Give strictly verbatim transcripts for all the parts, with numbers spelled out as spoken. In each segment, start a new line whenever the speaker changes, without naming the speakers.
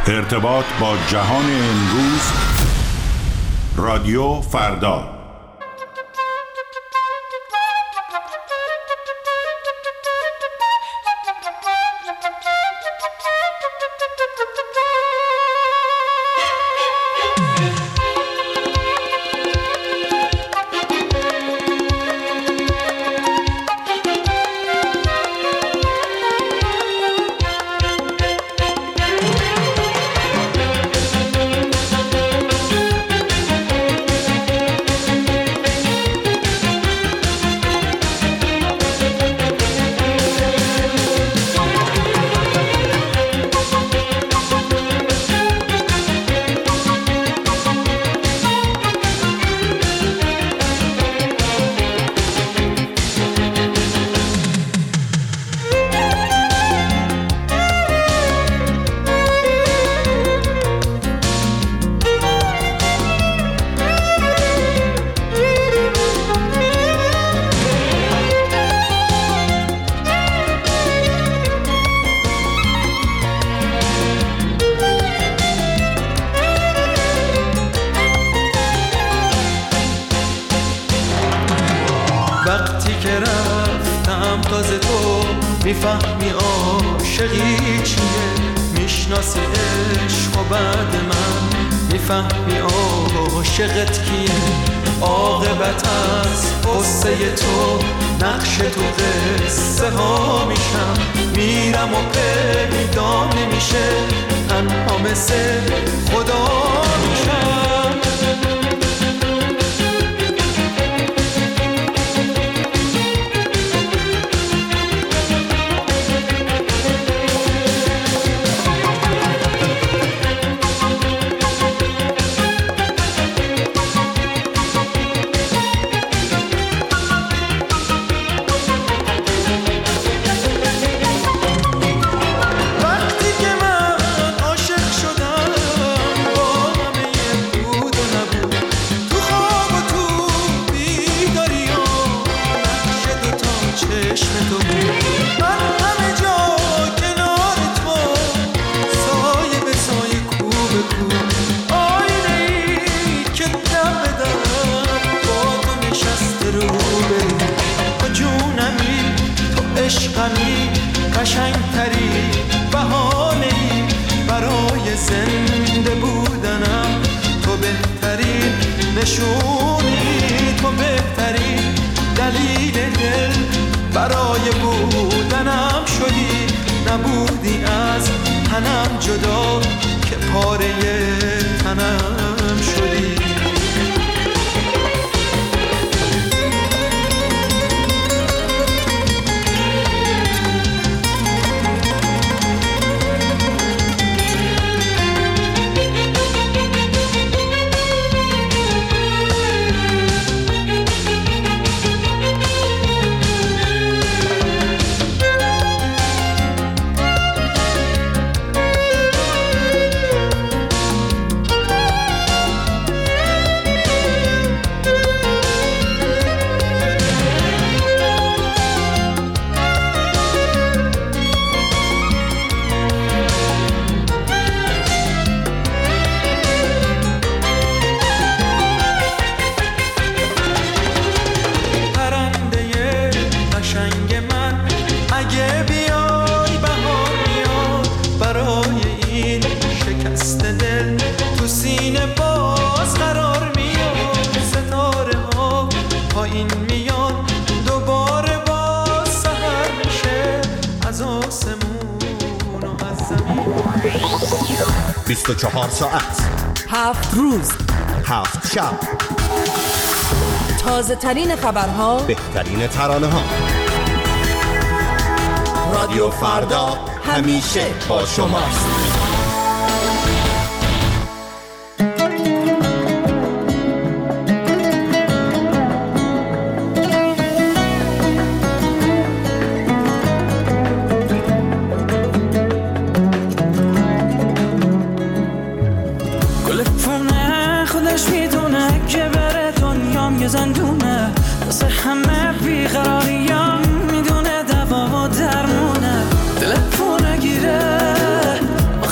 ارتباط با جهان امروز، رادیو فردا.
وقتی که رفتم تازه تو میفهمی عاشقی چیه، میشناسی عشق و بعد من میفهمی عاشقت کیه. عاقبت از قصه تو نقش تو قصه ها میشم، میرم و پیدا نمیشه، تنها مثل خدا میشم. عشقمی قشنگتری بهانه‌ای برای زنده بودنم، تو بهترین نشونی، تو بهترین دلیل دل برای بودنم شدی. نبودی از تنم جدا که پاره تنم شدی.
بیست و چهار ساعت،
هفت روز،
هفت شب،
تازه ترین خبرها،
بهترین ترانه ها. رادیو فردا همیشه با شماست.
زندونه واسه همه بیقراریم، میدونه دوا و درمونه، دلت پونه گیره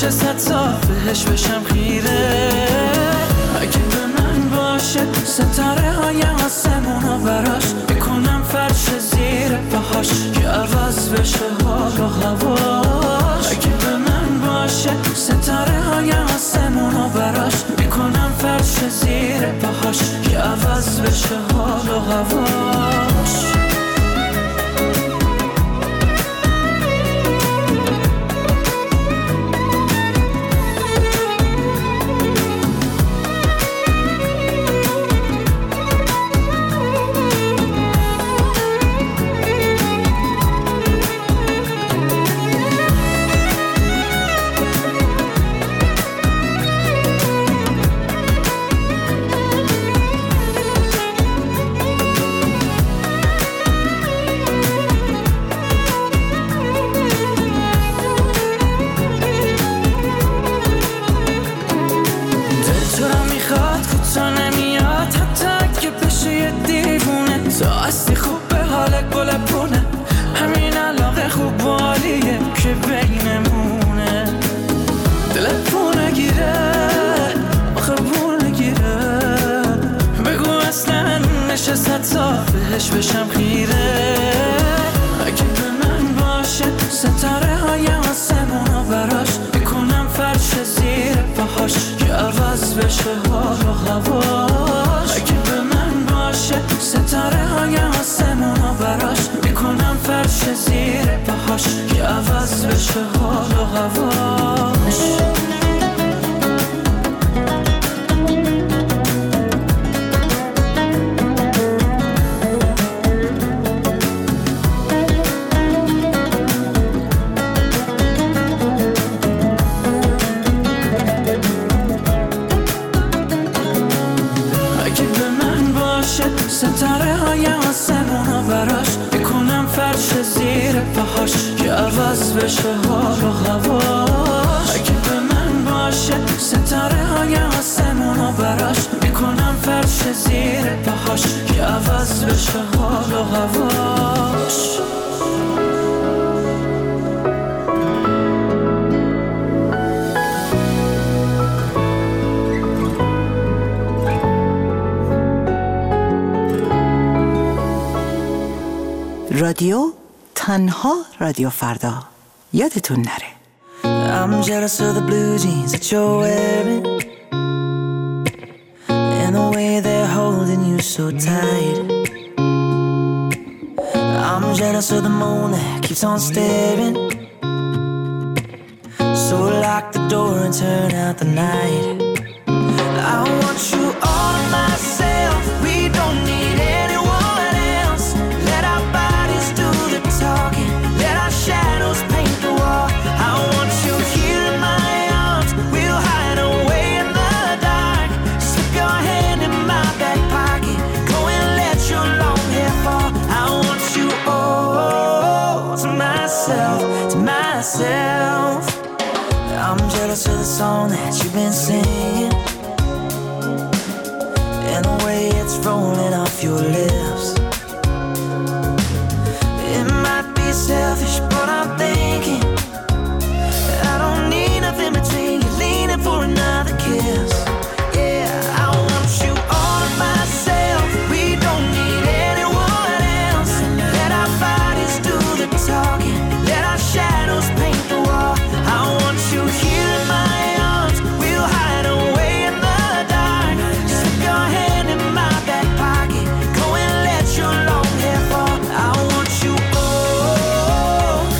نشه صد سال بهش بشم خیره. اگه به من باشه ستاره های آسمونو براش بکنم فرش زیر پاهاش که عوض بشه حال و هواش. اگه به من باشه ستاره های آسمونو براش بکنم فرش زیر پاهاش که عوض بشه حال و هواش. بهش بشم خیره. اگه به من باشه ستاره های آسمونو براش بکنم فرش زیر پاهاش که عوض بشه حال و هواش. اگه به من باشه ستاره های آسمونو براش بکنم فرش زیر پاهاش که عوض بشه حال و هواش. ستاره های آسمونو براش بکنم فرش زیر پاهاش که عوض بشه حال و هواش. اگه به من باشه ستاره های آسمونو براش بکنم فرش زیر پاهاش که عوض بشه حال و هواش.
رادیو تنها رادیو فردا. یادتون نره.
I'm jealous of the blue jeans that you're wearing and the way they're holding you so tight. I'm jealous of the moon that keeps on staring, so lock the door and turn out the night. I want you all to myself, we don't need anyone else. Let our bodies do the talking, let our shadows paint the wall. I want you here in my arms, we'll hide away in the dark. Slip your hand in my back pocket, go and let your long hair fall. I want you all to myself, to myself. I'm jealous of the song that you've been singing and the way it's rolling off your lips. It might be selfish, but I'm thinking I don't need nothing between you, leaning for another kiss. Yeah, I want you all to myself, we don't need anyone else. Let our bodies do the talking, let our shadows paint the wall. I want you here in my arms, we'll hide away in the dark. Slip your hand in my back pocket, go and let your long hair fall. I want you all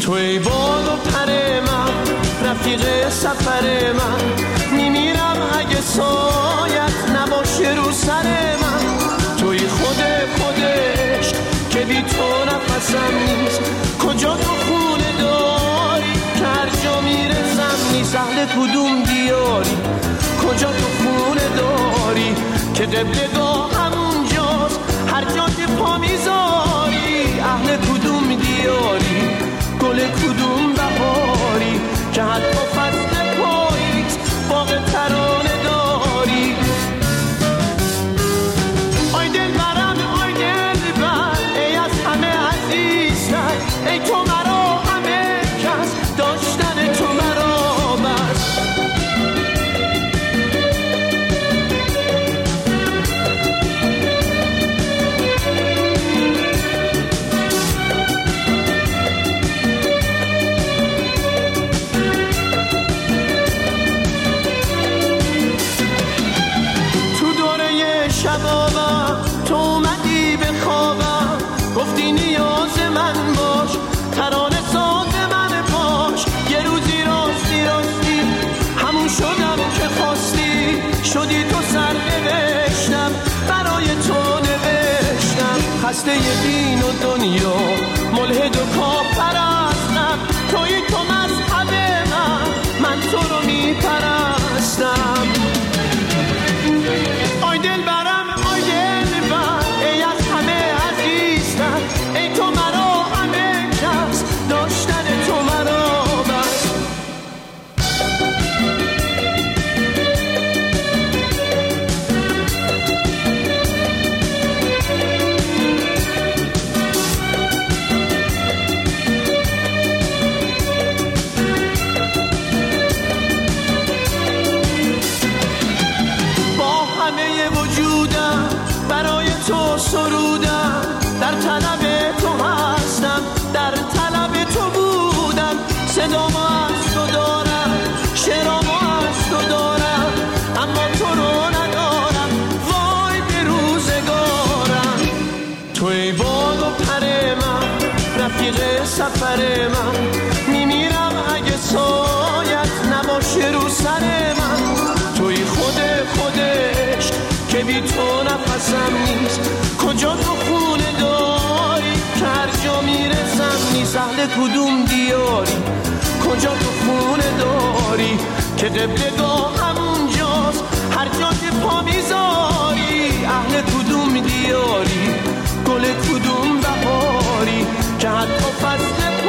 توی باد و پر من، رفیق سفر من، میمیرم اگه سایت نباشه رو سر من. توی خود خودش که بی تو نفسم نیست، کجا تو خونه داری که هر جا میرسم نیست. اهل کدوم دیاری، کجا تو خونه داری که قبلگاه همونجاست هر جا که پا میذاری. اهل کدوم دیاری، گل کدوم بهاری که حتی فصل پاییز باغ ترانه داری. آی دل برم، آی دل بر، ای از همه عزیزتر، ای تو مرا همه کس، داشتن تو مرا بس. شبابم تو اومدی به خوابم، گفتی نیاز من باش، ترانه ساز من باش. یه روزی راستی راستی همون شدم که خواستی، شدی تو سر نوشتم برای تو نوشتم. خسته دین و دنیا، ملحد و کافرستم، توی تو مذهب من، من تو رو میپرستم. آی دل برم، آی دل بر، ای از همه عزیزتر، ای تو مرا همه کس، داشتن تو مرا بس. برای تو سرودم، در طلب تو هستم، در طلب تو بودم. صدامو از تو دارم، شعرامو از تو دارم، اما تو رو ندارم، وای به روزگارم. توی باد و پر من، رفیق سفر من، میمیرم اگه سایت نباشه رو سر من. توی خود خودش که بی تو نفسم نیست، کجا تو خونه داری که هر جا میرسم نیست. اهل کدوم دیاری، کجا تو خونه داری که قبلگاه همونجاست هر جا که پا میذاری. اهل کدوم دیاری، گل کدوم بهاری که حتی فصل